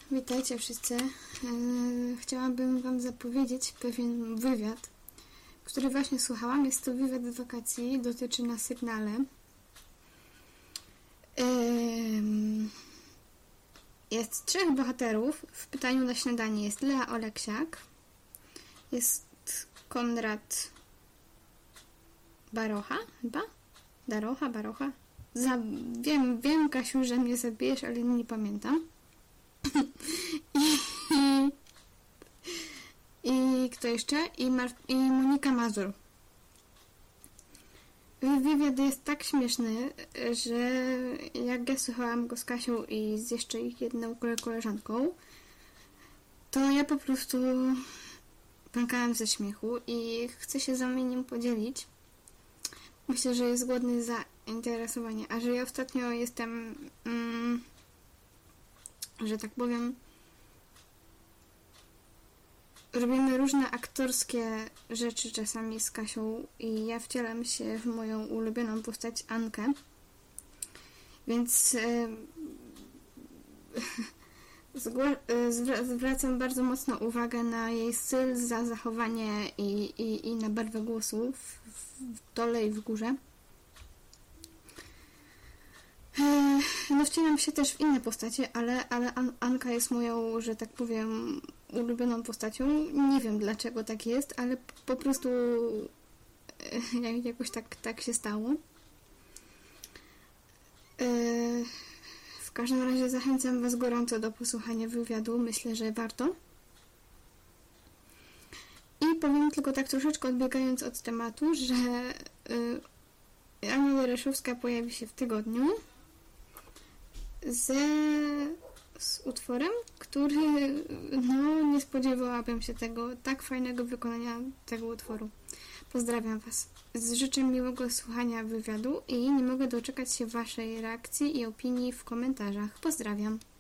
Witajcie wszyscy. Chciałabym Wam zapowiedzieć pewien wywiad, który właśnie słuchałam. Jest to wywiad z wakacji, dotyczy na Sygnale. Jest 3 bohaterów. W pytaniu na śniadanie jest Lea Oleksiak, jest Konrad Barocha chyba? Barocha? Wiem, Kasiu, że mnie zabijesz, ale nie pamiętam. I kto jeszcze? I Monika Mazur. Wywiad jest tak śmieszny, że jak ja słuchałam go z Kasią i z jeszcze jedną koleżanką, to ja po prostu pękałam ze śmiechu i chcę się z wami nim podzielić. Myślę, że jest godny zainteresowania. A że ja ostatnio jestem, że tak powiem, robimy różne aktorskie rzeczy czasami z Kasią i ja wcielam się w moją ulubioną postać Ankę. Więc zwracam bardzo mocno uwagę na jej styl, za zachowanie i na barwę głosu w dole i w górze. No wcielam się też w inne postacie, ale Anka jest moją, że tak powiem, ulubioną postacią. Nie wiem dlaczego tak jest, ale po prostu jakoś tak się stało. W każdym razie zachęcam Was gorąco do posłuchania wywiadu. Myślę, że warto. I powiem tylko tak troszeczkę odbiegając od tematu, że Ania Dereszowska pojawi się w tygodniu z utworem, który nie spodziewałabym się tego tak fajnego wykonania tego utworu. Pozdrawiam Was. Życzę miłego słuchania wywiadu i nie mogę doczekać się Waszej reakcji i opinii w komentarzach. Pozdrawiam.